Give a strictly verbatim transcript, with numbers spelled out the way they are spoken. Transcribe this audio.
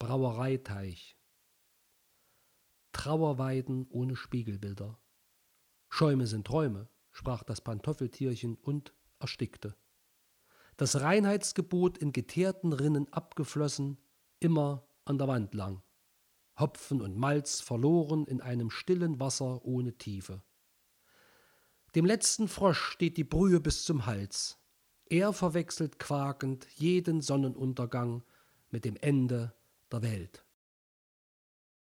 Brauereiteich. Trauerweiden ohne Spiegelbilder. Schäume sind Träume, sprach das Pantoffeltierchen und erstickte. Das Reinheitsgebot in geteerten Rinnen abgeflossen, immer an der Wand lang. Hopfen und Malz verloren in einem stillen Wasser ohne Tiefe. Dem letzten Frosch steht die Brühe bis zum Hals. Er verwechselt quakend jeden Sonnenuntergang mit dem Ende der Welt.